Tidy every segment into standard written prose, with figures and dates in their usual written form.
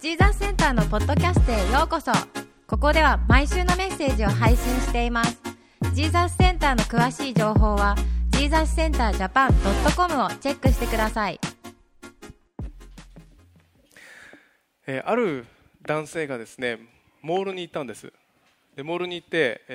ジーザスセンターのポッドキャストへようこそ。ここでは毎週のメッセージを配信しています。ジーザスセンターの詳しい情報は jesuscenterjapan.com をチェックしてください。 ある男性がですね、モールに行ったんです。でモールに行って、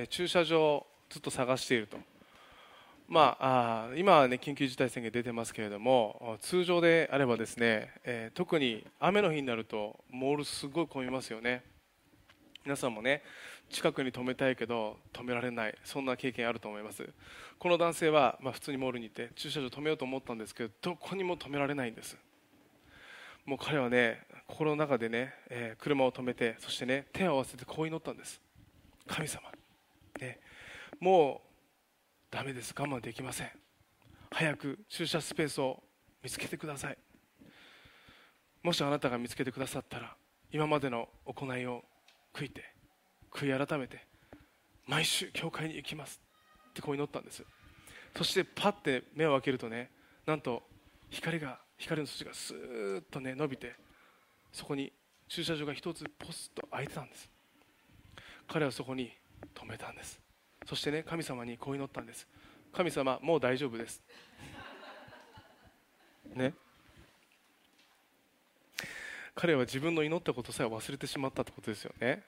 駐車場をずっと探していると。今は、緊急事態宣言出てますけれども、通常であればですね、特に雨の日になるとモールすごい混みますよね。皆さんもね、近くに止めたいけど止められない、そんな経験あると思います。この男性は、普通にモールに行って駐車場止めようと思ったんですけど、どこにも止められないんです。もう彼はね、心の中でね、車を止めて、そしてね、手を合わせてこう祈ったんです。神様、ね、もうダメです、我慢できません。早く駐車スペースを見つけてください。もしあなたが見つけてくださったら、今までの行いを悔い改めて毎週教会に行きますってこう祈ったんです。そしてパッて目を開けるとね、なんと光の筋がスーッとね伸びて、そこに駐車場が一つポスッと開いてたんです。彼はそこに止めたんです。そしてね、神様にこう祈ったんです。神様、もう大丈夫ですね。彼は自分の祈ったことさえ忘れてしまったってことですよね。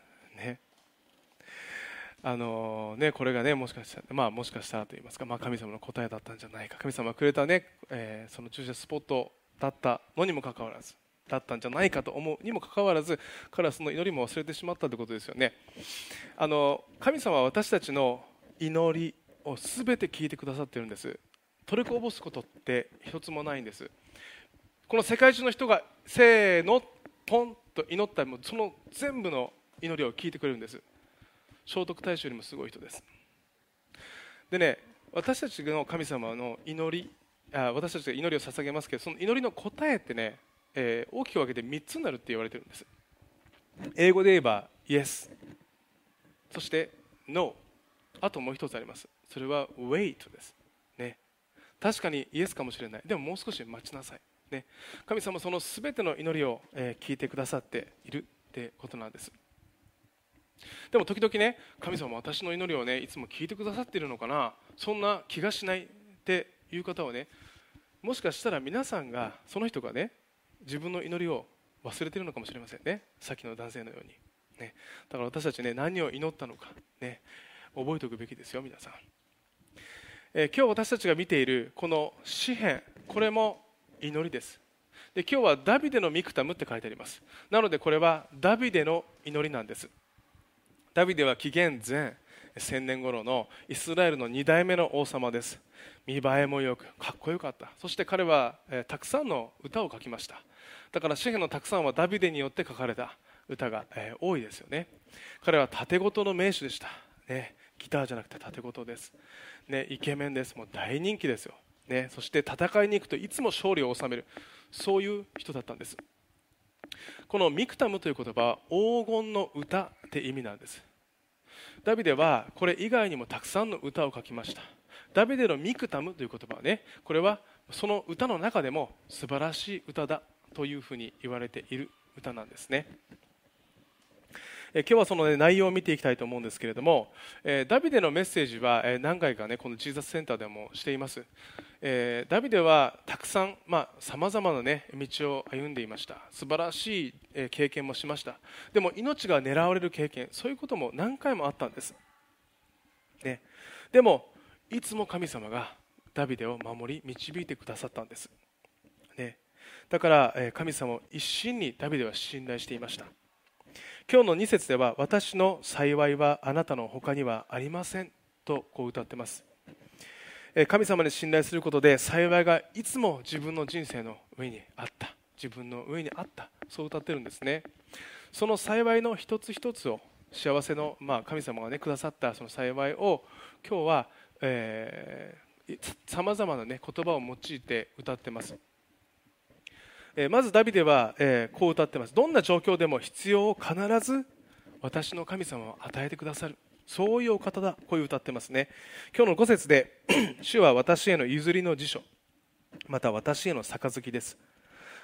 これがね、もしかしたらと言いますか、神様の答えだったんじゃないか。神様がくれたね、その駐車スポットだったのにもかかわらず、だったんじゃないかと思うにもかかわらず、彼はその祈りも忘れてしまったということですよね。神様は私たちの祈りを全て聞いてくださっているんです。取りこぼすことって一つもないんです。この世界中の人がせーのポンと祈ったら、その全部の祈りを聞いてくれるんです。聖徳太子よりもすごい人です。でね、私たちの神様の祈り、私たちが祈りを捧げますけど、その祈りの答えってね、大きく分けて3つになるって言われてるんです。英語で言えば Yes、 そして No、 あともう一つあります。それは Wait です、ね、確かに Yes かもしれない、でももう少し待ちなさい、ね、神様はその全ての祈りを、聞いてくださっているってことなんです。でも時々ね、神様は私の祈りをね、いつも聞いてくださっているのかな、そんな気がしないっていう方はね、もしかしたら皆さんが、その人がね、自分の祈りを忘れているのかもしれませんね。さっきの男性のように、ね、だから私たちね、何を祈ったのか、ね、覚えておくべきですよ、皆さん。今日私たちが見ているこの詩編、これも祈りです。で、今日はダビデのミクタムって書いてあります。なのでこれはダビデの祈りなんです。ダビデは紀元前1000年頃のイスラエルの2代目の王様です。見栄えもよくかっこよかった。そして彼は、たくさんの歌を書きました。だから詩篇のたくさんはダビデによって書かれた歌が、多いですよね。彼は盾事の名手でした、ね、ギターじゃなくて盾事です、ね、イケメンです。もう大人気ですよ、ね、そして戦いに行くといつも勝利を収める、そういう人だったんです。このミクタムという言葉は黄金の歌って意味なんです。ダビデはこれ以外にもたくさんの歌を書きました。ダビデのミクタムという言葉はね、これはその歌の中でも素晴らしい歌だというふうに言われている歌なんですね。今日はその、内容を見ていきたいと思うんですけれども、ダビデのメッセージは、何回かね、このジーザスセンターでもしています。ダビデはたくさんさまざまな、道を歩んでいました。素晴らしい、経験もしました。でも命が狙われる経験、そういうことも何回もあったんです、ね、でもいつも神様がダビデを守り導いてくださったんです、ね、だから、神様を一心にダビデは信頼していました。今日の2節では、私の幸いはあなたの他にはありませんとこう歌っています。神様に信頼することで幸いがいつも自分の人生の上にあった、自分の上にあった、そう歌ってるんですね。その幸いの一つ一つを、幸せの、神様がねくださったその幸いを今日はさまざまなね言葉を用いて歌ってます。まずダビデは、こう歌ってます。どんな状況でも必要を必ず私の神様を与えてくださる、そういうお方だ、こういう歌ってますね。今日の5節で主は私への譲りの辞書、また私への杯です。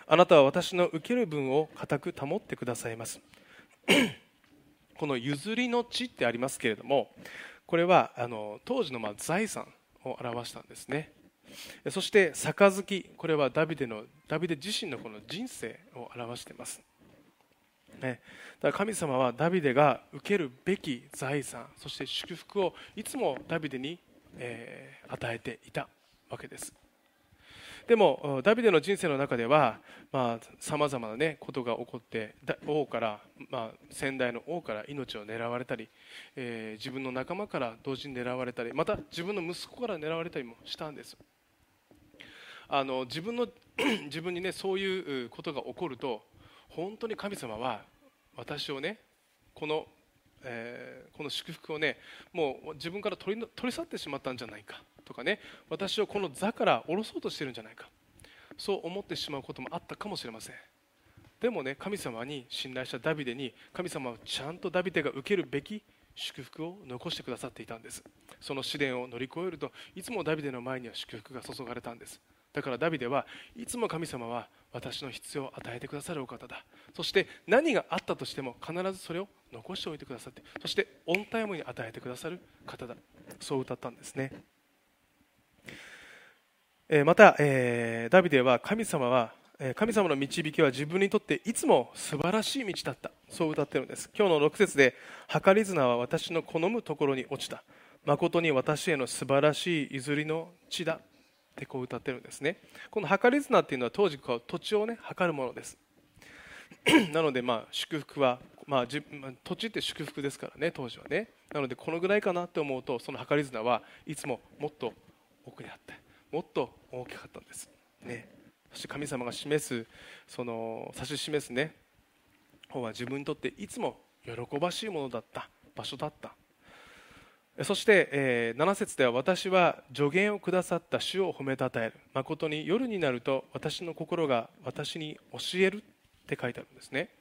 あなたは私の受ける分を固く保ってくださいます。この譲りの地ってありますけれども、これは当時の財産を表したんですね。そして杯、これはダビデ自身のこの人生を表しています。だから神様はダビデが受けるべき財産、そして祝福をいつもダビデに、与えていたわけです。でもダビデの人生の中ではさまざまな、ことが起こって、王から、先代の王から命を狙われたり、自分の仲間から同時に狙われたり、また自分の息子から狙われたりもしたんです。自分に、そういうことが起こると、本当に神様は私をこの祝福をもう自分から取り去ってしまったんじゃないかとか私をこの座から下ろそうとしているんじゃないか、そう思ってしまうこともあったかもしれません。でも神様に信頼したダビデに、神様はちゃんとダビデが受けるべき祝福を残してくださっていたんです。その試練を乗り越えると、いつもダビデの前には祝福が注がれたんです。だからダビデはいつも、神様は私の必要を与えてくださるお方だ、そして何があったとしても必ずそれを残しておいてくださって、そしてオンタイムに与えてくださる方だ、そう歌ったんですね。また、ダビデは神様の導きは自分にとっていつも素晴らしい道だった、そう歌っているのです。今日の6節で、計り綱は私の好むところに落ちた、誠に私への素晴らしい譲りの地だってこう歌ってるんですね。この計り綱っていうのは当時土地を測るものです。なので祝福は、土地って祝福ですから当時はなのでこのぐらいかなって思うと、その計り綱はいつももっと奥にあって、もっと大きかったんですそして神様が指し示す方は自分にとっていつも喜ばしいものだった、場所だった。そして、7節では、私は助言をくださった主を褒めたたえる、誠に夜になると私の心が私に教えるって書いてあるんですね。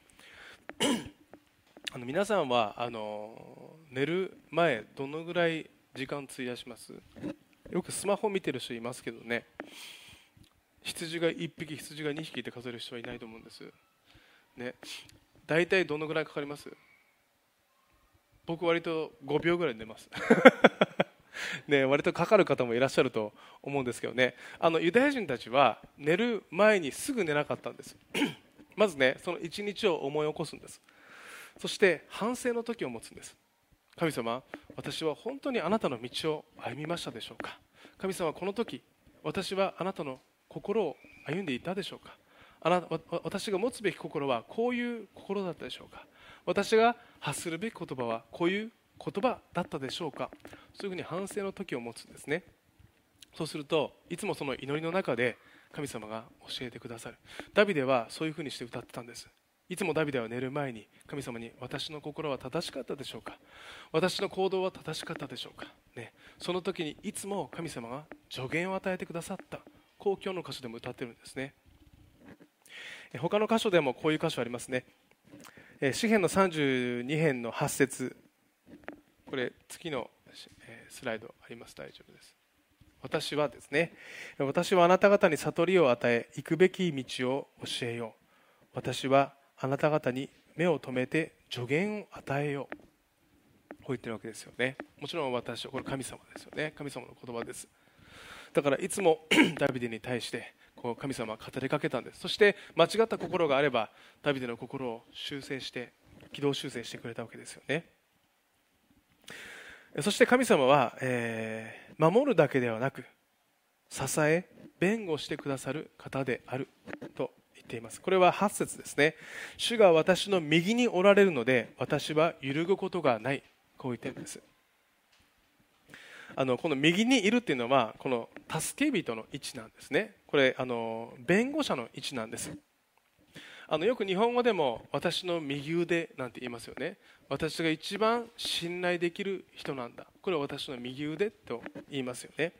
皆さんは寝る前どのぐらい時間費やします？よくスマホ見てる人いますけど羊が1匹、羊が2匹って数える人はいないと思うんです大体どのぐらいかかります？僕割と5秒ぐらい寝ます割とかかる方もいらっしゃると思うんですけどユダヤ人たちは寝る前にすぐ寝なかったんですまずその一日を思い起こすんです。そして反省の時を持つんです。神様、私は本当にあなたの道を歩みましたでしょうか。神様、この時私はあなたの心を歩んでいたでしょうか。私が持つべき心はこういう心だったでしょうか。私が発するべき言葉はこういう言葉だったでしょうか。そういうふうに反省の時を持つんですね。そうするといつもその祈りの中で神様が教えてくださる。ダビデはそういうふうにして歌ってたんです。いつもダビデは寝る前に神様に、私の心は正しかったでしょうか、私の行動は正しかったでしょうか、その時にいつも神様が助言を与えてくださった、こう今日の箇所でも歌ってるんですね。他の箇所でもこういう箇所ありますね。詩編の32編の8節、これ次のスライドあります。大丈夫です。私はですね、私はあなた方に悟りを与え、行くべき道を教えよう。私はあなた方に目を留めて助言を与えよう。こう言ってるわけですよね。もちろん私は、これ神様ですよね。神様の言葉です。だからいつもダビデに対して神様は語りかけたんです。そして間違った心があればダビデの心を軌道修正してくれたわけですよね。そして神様は、守るだけではなく支え弁護してくださる方であると言っています。これは8節ですね。主が私の右におられるので私は揺るぐことがない、こう言っているんです。この右にいるっていうのはこの助け人の位置なんですね。これ弁護者の位置なんです。よく日本語でも私の右腕なんて言いますよね。私が一番信頼できる人なんだ、これは私の右腕と言いますよね。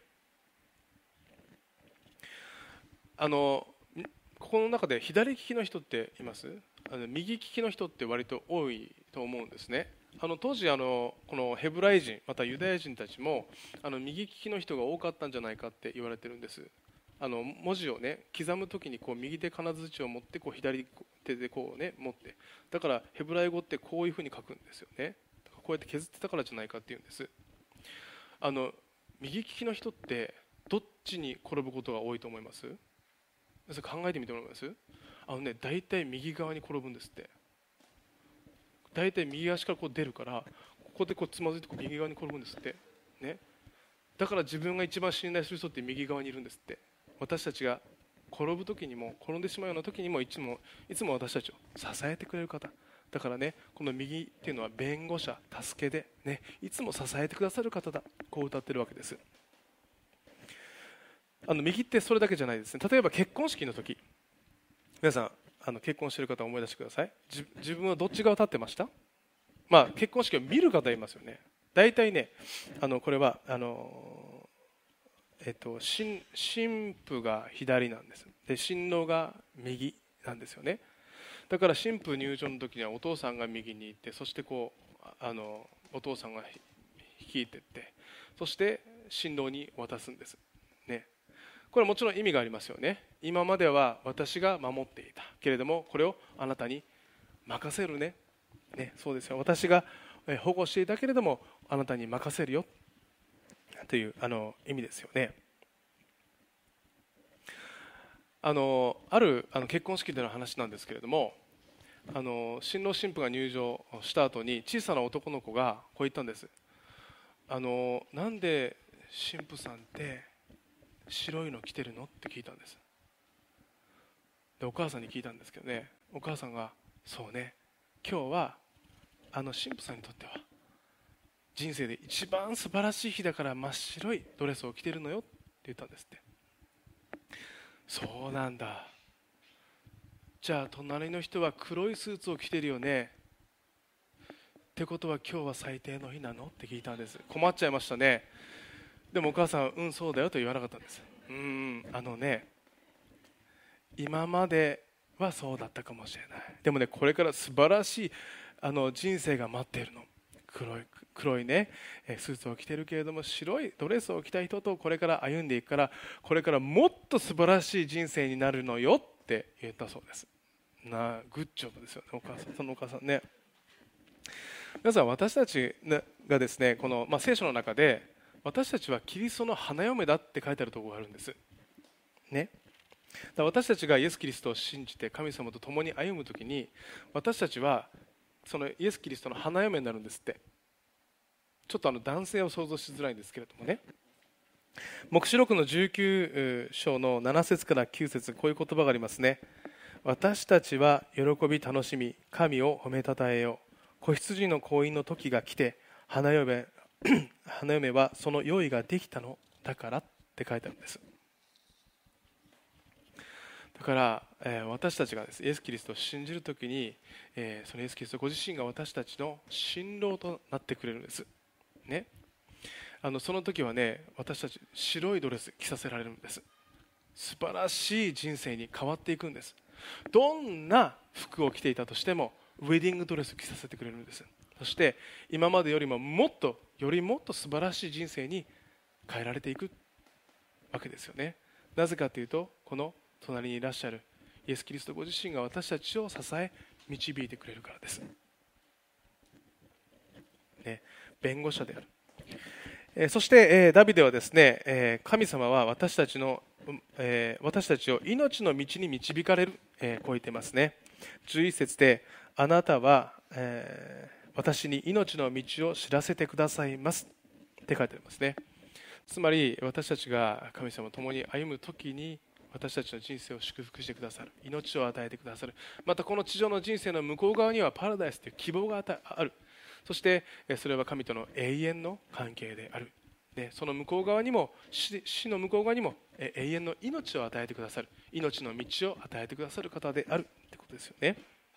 ここの中で左利きの人っています？右利きの人って割と多いと思うんですね。当時このヘブライ人またユダヤ人たちも右利きの人が多かったんじゃないかって言われてるんです。 文字をね刻むときにこう右手金槌を持ってこう左手でこうね持って、だからヘブライ語ってこういうふうに書くんですよね。こうやって削ってたからじゃないかっていうんです。右利きの人ってどっちに転ぶことが多いと思います？それ考えてみてもらいます？大体右側に転ぶんですって。大体右足からこう出るから、ここでこうつまずいてこう右側に転ぶんですってね。だから自分が一番信頼する人って右側にいるんですって。私たちが転ぶ時にも転んでしまうような時にもいつも私たちを支えてくれる方だからね、この右っていうのは弁護者、助けで、ね、いつも支えてくださる方だ、こう歌ってるわけです。右ってそれだけじゃないですね。例えば結婚式の時、皆さん結婚している方を思い出してください。自分はどっち側立ってました？結婚式を見る方いますよね。大体ねこれは新婦が左なんです。で新郎が右なんですよね。だから新婦入場の時にはお父さんが右に行って、そしてこうお父さんが引いていって、そして新郎に渡すんですね。これはもちろん意味がありますよね。今までは私が守っていたけれども、これをあなたに任せるね。そうですよ、私が保護していたけれどもあなたに任せるよという意味ですよね。ある結婚式での話なんですけれども、新郎新婦が入場した後に小さな男の子がこう言ったんです。なんで新婦さんって白いの着てるのって聞いたんです。でお母さんに聞いたんですけどね、お母さんがそうね、今日は新婦さんにとっては人生で一番素晴らしい日だから真っ白いドレスを着てるのよって言ったんですって。そうなんだ、じゃあ隣の人は黒いスーツを着てるよねってことは今日は最低の日なのって聞いたんです。困っちゃいましたね。でもお母さんはうんそうだよと言わなかったんです。今まではそうだったかもしれない。でもね、これから素晴らしい人生が待っているの。黒いねスーツを着てるけれども白いドレスを着た人とこれから歩んでいくから、これからもっと素晴らしい人生になるのよって言ったそうです。グッジョブですよね、そのお母さんね。皆さん、私たちがですね、この、聖書の中で私たちはキリストの花嫁だって書いてあるところがあるんですね。だから私たちがイエス・キリストを信じて神様と共に歩むときに、私たちはそのイエス・キリストの花嫁になるんですって。ちょっと男性を想像しづらいんですけれどもね、黙示録の19章の7節から9節、こういう言葉がありますね。私たちは喜び楽しみ神を褒めたたえよう。子羊の婚姻の時が来て花嫁はその用意ができたのだからって書いてあるんです。だから、私たちがです、イエス・キリストを信じるときに、そのイエス・キリストご自身が私たちの新郎となってくれるんですね。その時はね、私たち白いドレス着させられるんです。素晴らしい人生に変わっていくんです。どんな服を着ていたとしてもウェディングドレスを着させてくれるんです。そして今までよりももっと素晴らしい人生に変えられていくわけですよね。なぜかというと、この隣にいらっしゃるイエス・キリストご自身が私たちを支え導いてくれるからです、弁護者である。そして、ダビデはですね、神様は私たちを命の道に導かれる、こう言っていますね。11節で、あなたは、私に命の道を知らせてくださいますって書いてありますね。つまり私たちが神様と共に歩むときに、私たちの人生を祝福してくださる、命を与えてくださる。またこの地上の人生の向こう側にはパラダイスという希望がある。そしてそれは神との永遠の関係である。その向こう側にも、死の向こう側にも永遠の命を与えてくださる、命の道を与えてくださる方であるということですよね。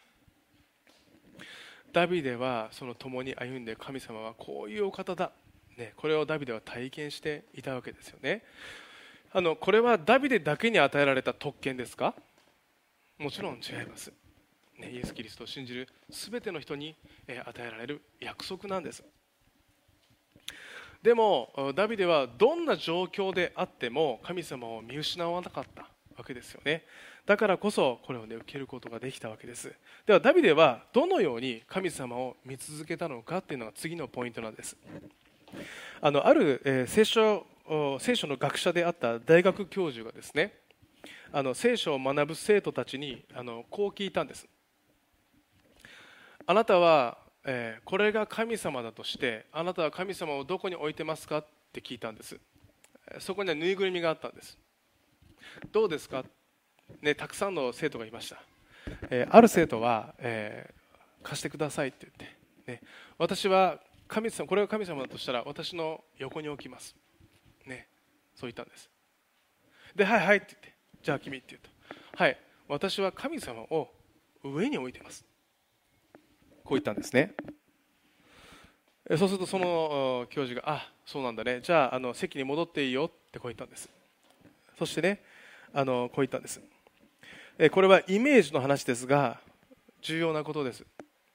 ダビデはその共に歩んで、神様はこういうお方だ、これをダビデは体験していたわけですよね。これはダビデだけに与えられた特権ですか？もちろん違います、イエス・キリストを信じるすべての人に与えられる約束なんです。 でもダビデはどんな状況であっても神様を見失わなかったわけですよね。だからこそこれを、受けることができたわけです。ではダビデはどのように神様を見続けたのかというのが次のポイントなんです。ある、聖書の学者であった大学教授がですね、聖書を学ぶ生徒たちにこう聞いたんです。あなたは、これが神様だとしてあなたは神様をどこに置いてますかって聞いたんです。そこにはぬいぐるみがあったんです。どうですか、たくさんの生徒がいました。ある生徒は、貸してくださいって言って、私は神様、これが神様だとしたら私の横に置きます、そう言ったんです。で、はいはいって言って、じゃあ君って言うと、はい、私は神様を上に置いてます、こう言ったんですね。そうするとその教授が、あ、そうなんだね、じゃあ、席に戻っていいよってこう言ったんです。そしてね、こう言ったんです。これはイメージの話ですが重要なことです。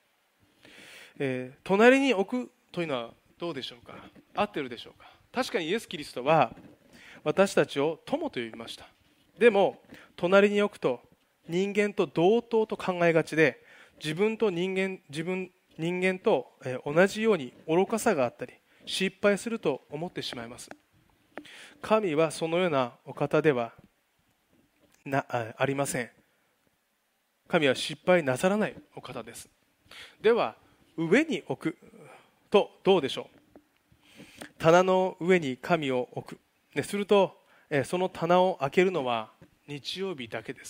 隣に置くというのはどうでしょうか。合ってるでしょうか。確かにイエス・キリストは私たちを友と呼びました。でも隣に置くと人間と同等と考えがちで、自分と人間と同じように愚かさがあったり失敗すると思ってしまいます。神はそのようなお方ではありません。神は失敗なさらないお方です。では上に置くとどうでしょう。棚の上に神を置く、するとその棚を開けるのは日曜日だけです。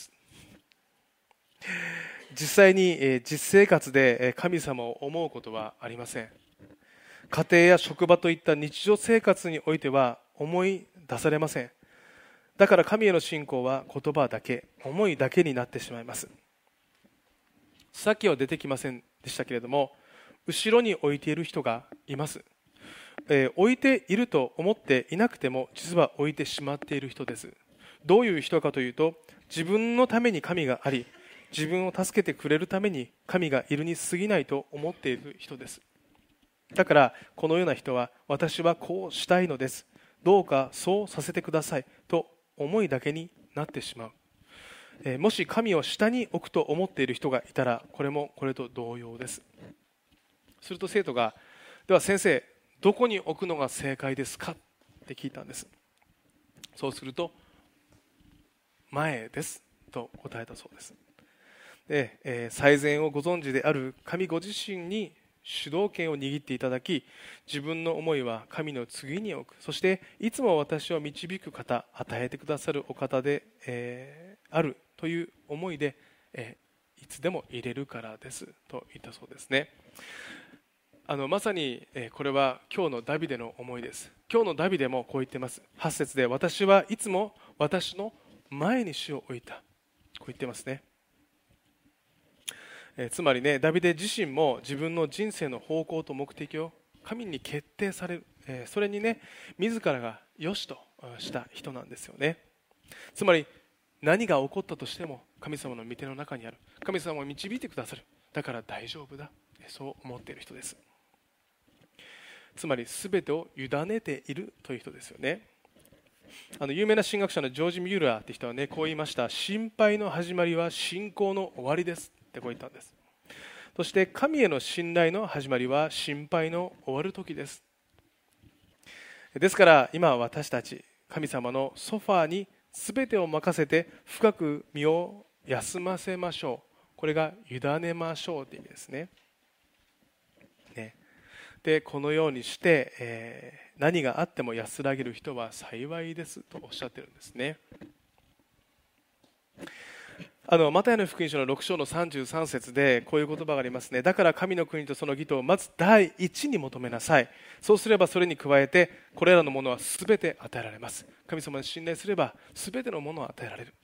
実際に実生活で神様を思うことはありません。家庭や職場といった日常生活においては思い出されません。だから神への信仰は言葉だけ、思いだけになってしまいます。さっきは出てきませんでしたけれども、後ろに置いている人がいます。置いていると思っていなくても実は置いてしまっている人です。どういう人かというと、自分のために神があり、自分を助けてくれるために神がいるに過ぎないと思っている人です。だからこのような人は、私はこうしたいのです、どうかそうさせてくださいと思いだけになってしまう。もし神を下に置くと思っている人がいたら、これもこれと同様です。すると生徒が、では先生、どこに置くのが正解ですかって聞いたんです。そうすると、前ですと答えたそうです。で、最善をご存知である神ご自身に主導権を握っていただき、自分の思いは神の次に置く、そしていつも私を導く方、与えてくださるお方で、あるという思いで、いつでも入れるからですと言ったそうですね。まさにこれは今日のダビデの思いです。今日のダビデもこう言っています。8節で、私はいつも私の前に主を置いた、こう言ってますね。つまりね、ダビデ自身も自分の人生の方向と目的を神に決定される、それにね、自らが良しとした人なんですよね。つまり何が起こったとしても神様の御手の中にある、神様を導いてくださる、だから大丈夫だ、そう思っている人です。つまり全てを委ねているという人ですよね。有名な神学者のジョージ・ミューラーという人はね、こう言いました。心配の始まりは信仰の終わりですってこう言ったんです。そして神への信頼の始まりは心配の終わる時です。ですから今私たち、神様のソファーに全てを任せて深く身を休ませましょう。これが委ねましょうという意味ですね。でこのようにして、何があっても安らげる人は幸いですとおっしゃっているんですね。マタイの福音書の6章の33節でこういう言葉がありますね。だから神の国とその義とをまず第一に求めなさい。そうすればそれに加えてこれらのものは全て与えられます。神様に信頼すれば全てのものを与えられる、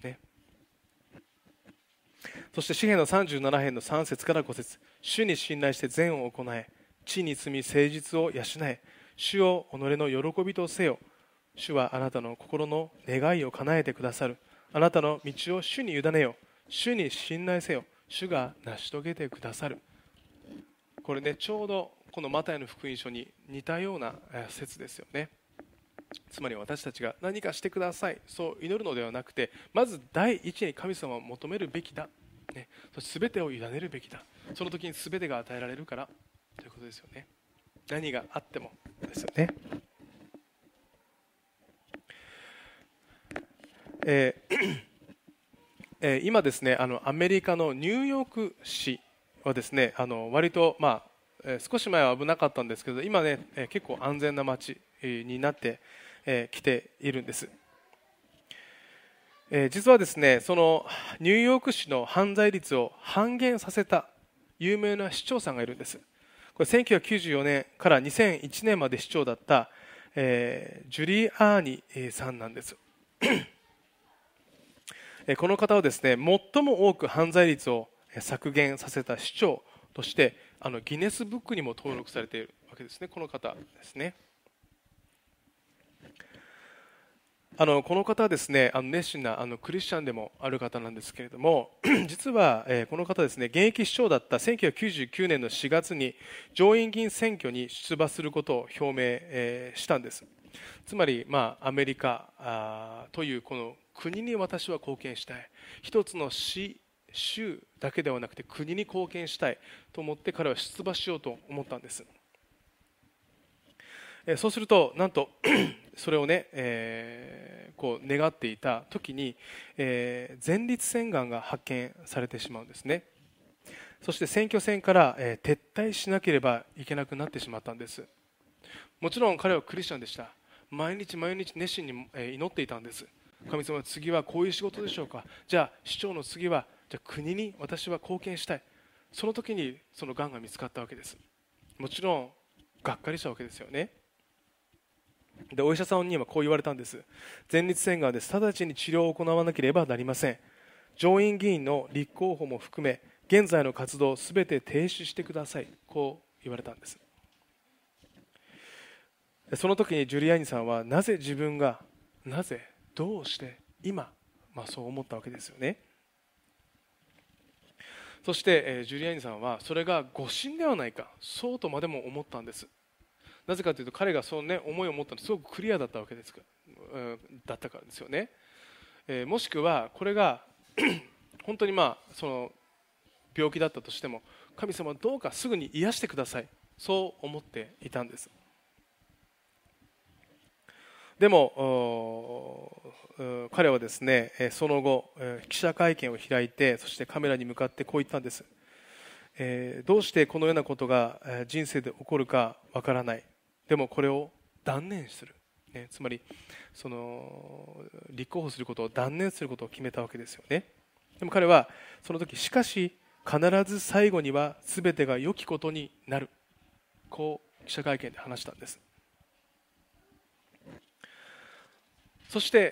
そして詩篇の37編の3節から5節、主に信頼して善を行え、地に住み誠実を養え、主を己の喜びとせよ。主はあなたの心の願いを叶えてくださる。あなたの道を主に委ねよ。主に信頼せよ。主が成し遂げてくださる。これね、ちょうどこのマタイの福音書に似たような説ですよね。つまり私たちが何かしてください、そう祈るのではなくて、まず第一に神様を求めるべきだ、ね、そして全てを委ねるべきだ。その時に全てが与えられるからということですよね。何があってもですよね。今ですね、アメリカのニューヨーク市はですね、割と、少し前は危なかったんですけど、今ね、結構安全な街になってきているんです。実はですね、そのニューヨーク市の犯罪率を半減させた有名な市長さんがいるんです。これ1994年から2001年まで市長だった、ジュリアーニさんなんです。この方はですね、最も多く犯罪率を削減させた市長としてギネスブックにも登録されているわけですね。この方ですね。この方はですね、熱心なクリスチャンでもある方なんですけれども、実はこの方ですね、現役市長だった1999年の4月に上院議員選挙に出馬することを表明したんです。つまり、アメリカというこの国に私は貢献したい、一つの州だけではなくて国に貢献したいと思って彼は出馬しようと思ったんです。そうするとなんとそれをね、こう願っていた時に、前立腺がんが発見されてしまうんですね。そして選挙戦から、撤退しなければいけなくなってしまったんです。もちろん彼はクリスチャンでした。毎日毎日熱心に祈っていたんです。神様、次はこういう仕事でしょうか。じゃあ市長の次はじゃあ国に私は貢献したい。その時にそのがんが見つかったわけです。もちろんがっかりしたわけですよね。でお医者さんにはこう言われたんです。前立腺がんです。直ちに治療を行わなければなりません。上院議員の立候補も含め現在の活動をすべて停止してください。こう言われたんです。その時にジュリアーニさんはなぜ自分がなぜどうして今、そう思ったわけですよね。そして、ジュリアーニさんはそれが誤信ではないか、そうとまでも思ったんです。なぜかというと彼がその、思いを持ったのはすごくクリアだったわけですだったからですよね。もしくはこれが本当にその病気だったとしても、神様どうかすぐに癒してください、そう思っていたんです。でも彼はですね、その後記者会見を開いて、そしてカメラに向かってこう言ったんです。どうしてこのようなことが人生で起こるかわからない。でもこれを断念する、つまりその立候補することを断念することを決めたわけですよね。でも彼はその時、しかし必ず最後には全てが良きことになる、こう記者会見で話したんです。そして、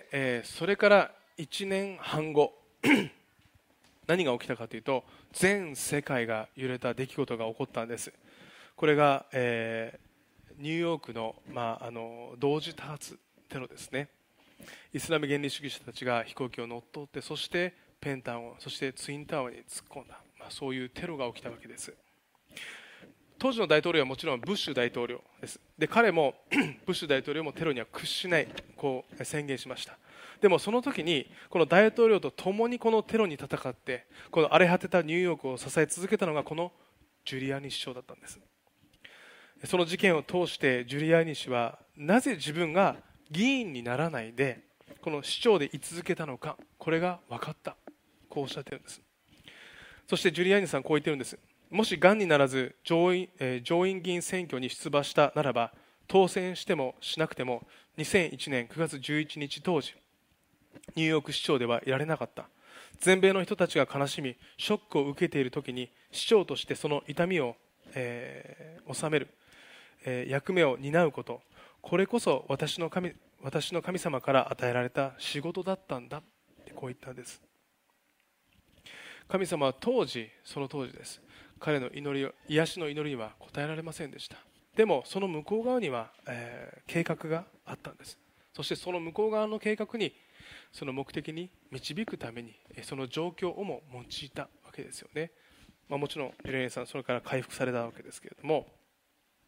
それから1年半後何が起きたかというと、全世界が揺れた出来事が起こったんです。これが、ニューヨークの、同時多発テロですね。イスラム原理主義者たちが飛行機を乗っ取って、そしてペンタゴン、そしてツインタワーに突っ込んだ、そういうテロが起きたわけです。当時の大統領はもちろんブッシュ大統領です。で彼もブッシュ大統領もテロには屈しない、こう宣言しました。でもその時にこの大統領と共にこのテロに戦って、この荒れ果てたニューヨークを支え続けたのがこのジュリアーニ市長だったんです。その事件を通してジュリアーニ氏はなぜ自分が議員にならないでこの市長で居続けたのか、これが分かった、こうおっしゃっているんです。そしてジュリアーニさんこう言ってるんです。もしがんにならず上院議員選挙に出馬したならば、当選してもしなくても2001年9月11日当時ニューヨーク市長ではいられなかった。全米の人たちが悲しみショックを受けている時に市長としてその痛みを、収める、役目を担うこと、これこそ私の神様から与えられた仕事だったんだってこう言ったんです。神様はその当時です。彼の癒しの祈りには応えられませんでした。でもその向こう側には、計画があったんです。そしてその向こう側の計画に、その目的に導くためにその状況をも用いたわけですよね。もちろんジュリアーニさんそれから回復されたわけですけれども、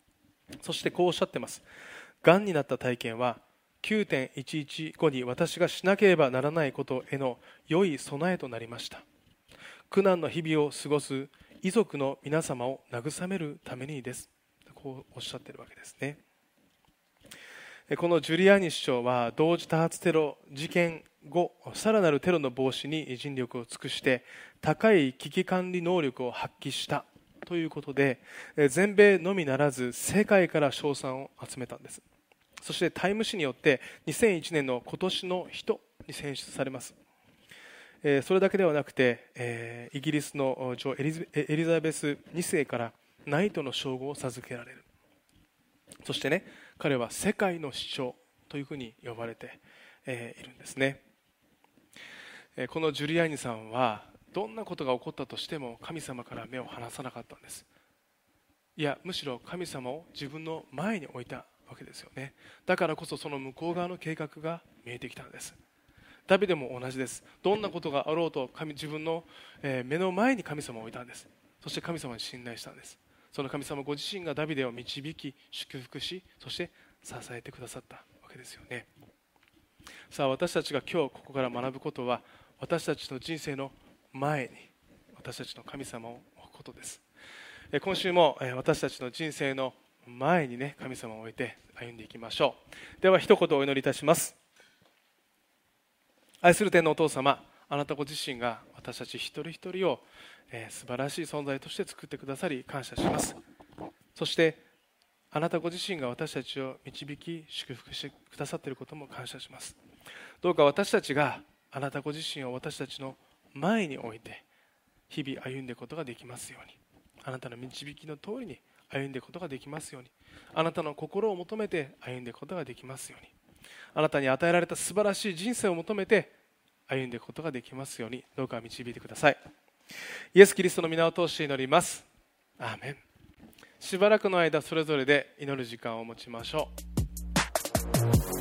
そしてこうおっしゃってます。がんになった体験は 9.11 後に私がしなければならないことへの良い備えとなりました。苦難の日々を過ごす遺族の皆様を慰めるためにです。こうおっしゃっているわけですね。このジュリアーニ首相は同時多発テロ事件後、さらなるテロの防止に尽力を尽くして高い危機管理能力を発揮したということで、全米のみならず世界から称賛を集めたんです。そしてタイム誌によって2001年の今年の人に選出されます。それだけではなくて、イギリスの女王エリザベス2世からナイトの称号を授けられる。そしてね、彼は世界の市長というふうに呼ばれているんですね。このジュリアーニさんはどんなことが起こったとしても神様から目を離さなかったんです。いや、むしろ神様を自分の前に置いたわけですよね。だからこそその向こう側の計画が見えてきたんです。ダビデも同じです。どんなことがあろうと自分の目の前に神様を置いたんです。そして神様に信頼したんです。その神様ご自身がダビデを導き祝福し、そして支えてくださったわけですよね。さあ、私たちが今日ここから学ぶことは、私たちの人生の前に私たちの神様を置くことです。今週も私たちの人生の前にね、神様を置いて歩んでいきましょう。では一言お祈りいたします。愛する天のお父様、あなたご自身が私たち一人一人を素晴らしい存在として作ってくださり感謝します。そしてあなたご自身が私たちを導き祝福してくださっていることも感謝します。どうか私たちがあなたご自身を私たちの前に置いて日々歩んでいくことができますように、あなたの導きの通りに歩んでいくことができますように、あなたの心を求めて歩んでいくことができますように、あなたに与えられた素晴らしい人生を求めて歩んでいくことができますように、どうか導いてください。イエス・キリストの皆を通して祈ります。アーメン。しばらくの間それぞれで祈る時間を持ちましょう。